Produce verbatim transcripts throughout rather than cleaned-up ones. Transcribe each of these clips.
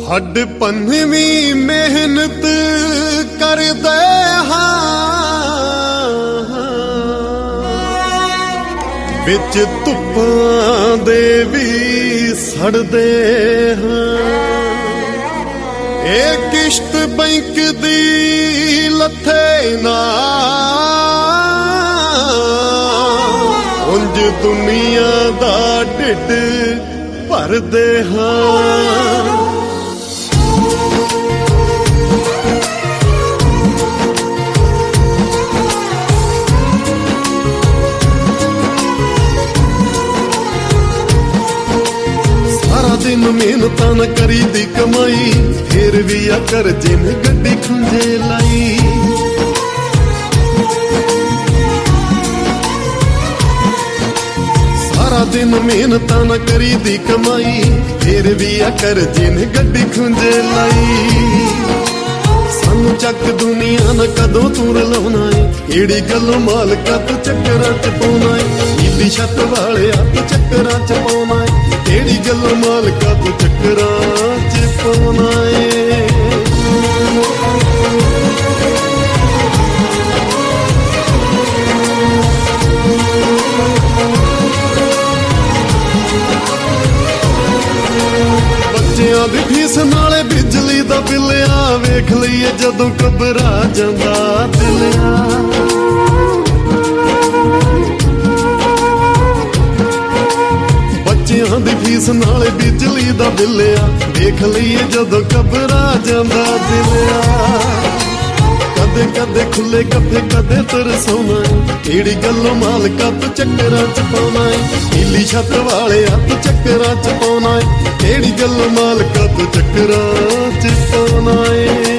ਹੱਡ ਪੰਨਵੀਂ ਮਿਹਨਤ ਕਰਦੇ ਹਾਂ, ਵਿੱਚ ਧੁੱਪਾਂ ਦੇ ਵੀ ਸੜਦੇ ਹਾਂ। ਇਹ ਕਿਸ਼ਤ ਬੈਂਕ ਦੀ ਲੱਥੇ ਨਾ, ਉਂਝ ਦੁਨੀਆ ਦਾ ਢਿੱਡ ਭਰਦੇ ਹਾਂ। ਦਿਨ ਮਿਹਨਤਾਂ ਨਾ ਕਰੀ ਦੀ ਕਮਾਈ, ਫੇਰ ਵੀ ਆ ਕਰਜ਼ੇ ਨੇ ਗੱਡੀ ਖੁੰਝੇ ਲਾਈ। ਸਾਰਾ ਦਿਨ ਮਿਹਨਤਾਂ ਨਾ ਕਰੀ ਦੀ ਕਮਾਈ, ਫੇਰ ਵੀ ਆ ਕਰਜ਼ੇ ਨੇ ਗੱਡੀ ਖੁੰਝੇ ਲਾਈ। ਸਾਨੂੰ ਚੱਕ ਦੁਨੀਆ ਨਾ ਕਦੋਂ ਤੂੰ ਰਲਾਉਣਾ ਏ, ਕਿਹੜੀ ਗੱਲੋਂ ਮਾਲਕਾ ਤੂੰ ਚੱਕਰਾਂ ਚ ਪਾਉਣਾ ਏ। ਨੀਲੀ ਛੱਤ ਵਾਲਿਆ ਤੂੰ ਚੱਕਰਾਂ ਚ ਪਾਉਣਾ ਏ, ਕਿਹੜੀ ਗੱਲੋਂ ਮਾਲਕਾ ਤੂੰ ਚੱਕਰਾਂ ਚ ਪਾਉਣਾ ਏ। ਬੱਚਿਆਂ ਦੀ ਫੀਸ ਨਾਲੇ ਬਿਜਲੀ ਦਾ ਬਿੱਲ ਆ, ਵੇਖ ਲਈਏ ਜਦੋਂ ਘਬਰਾ ਜਾਂਦਾ ਦਿਲ ਆ। ਬੱਚਿਆਂ ਦੀ ਫੀਸ ਨਾਲੇ ਬਿਜਲੀ ਦਾ ਬਿੱਲ ਆ, ਵੇਖ ਲਈਏ ਜਦੋਂ ਘਬਰਾ ਜਾਂਦਾ ਦਿਲ ਆ। ਕਦੇ ਕਦੇ ਖੁੱਲੇ ਕੱਪੇ ਕਦੇ ਤਰਸਾਉਣਾ ਏ, ਕਿਹੜੀ ਗੱਲੋਂ ਮਾਲਕਾ ਤੂੰ ਚੱਕਰਾਂ ਚ ਪਾਉਣਾ ਏ। ਨੀਲੀ ਛੱਤ ਵਾਲਿਆ ਤੂੰ ਚੱਕਰਾਂ ਚ ਪਾਉਣਾ ਏ, ਕਿਹੜੀ ਗੱਲੋਂ ਮਾਲਕਾ ਤੂੰ ਚੱਕਰਾਂ ਚ ਪਾਉਣਾ ਏ।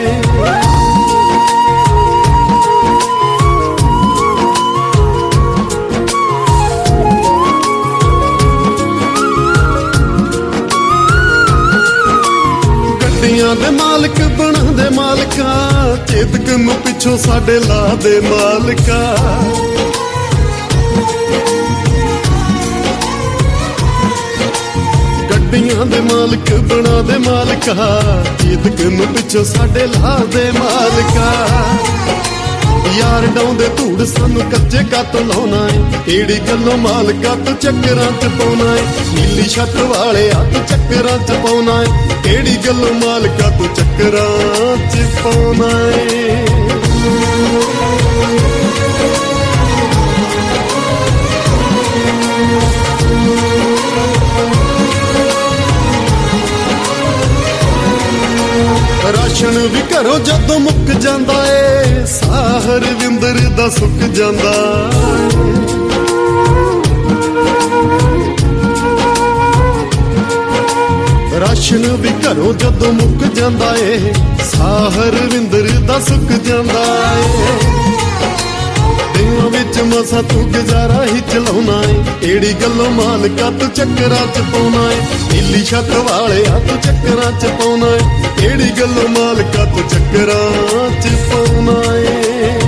ਗੱਡੀਆਂ ਦੇ ਮਾਲਕ ਬਣਾ ਦੇ ਮਾਲਕਾ, ਚੇਤਕ ਨੂੰ ਪਿੱਛੋਂ ਸਾਡੇ ਲਾ ਦੇ ਮਾਲਕਾ। ਗੱਡੀਆਂ ਦੇ ਮਾਲਕ ਬਣਾ ਦੇ ਮਾਲਕਾ, ਚੇਤਕ ਨੂੰ ਪਿੱਛੋਂ ਸਾਡੇ ਲਾ ਦੇ ਮਾਲਕਾ। ਯਾਰ ਡਾਉਂਦੇ ਧੂੜ ਸਾਨੂੰ ਕੱਚੇ ਕੱਤ ਲਾਉਣਾ ਏ, ਕਿਹੜੀ ਗੱਲੋਂ ਮਾਲਕਾ ਤੂੰ ਚੱਕਰਾਂ ਚ ਪਾਉਣਾ ਏ। ਨੀਲੀ ਛੱਤ ਵਾਲਿਆ ਤੂੰ ਚੱਕਰਾਂ ਚ ਪਾਉਣਾ ਏ, ਕਿਹੜੀ ਗੱਲੋਂ ਮਾਲਕਾ ਤੂੰ ਚੱਕਰਾਂ ਚ ਪਾਉਣਾ ਏ। ਰਾਸ਼ਨ ਵੀ ਘਰੋਂ ਜਦੋਂ ਮੁੱਕ ਜਾਂਦਾ ਏ, ਸਾਹ ਰਵਿੰਦਰ ਦਾ ਸੁੱਕ ਜਾਂਦਾ। ਰਾਸ਼ਨ ਵੀ ਘਰੋਂ ਜਦੋਂ ਮੁੱਕ ਜਾਂਦਾ ਏ, ਸਾਹ ਰਵਿੰਦਰ ਦਾ ਸੁੱਕ ਜਾਂਦਾ ਏ। ਦਿਨਾਂ ਵਿੱਚ ਮਸਾਂ ਤੂੰ ਗੁਜ਼ਾਰਾ ਹੀ ਚਲਾਉਣਾ ਏ, ਕਿਹੜੀ ਗੱਲੋਂ ਮਾਲਕਾ ਤੂੰ ਚੱਕਰਾਂ ਚ ਪਾਉਣਾ ਏ। ਨੀਲੀ ਛੱਤ ਵਾਲਿਆ ਤੂੰ ਚੱਕਰਾਂ ਚ ਪਾਉਣਾ ਏ, ਕਿਹੜੀ ਗੱਲੋਂ ਮਾਲਕਾ ਤੂੰ ਚੱਕਰਾਂ ਚ ਪਾਉਣਾ ਏ।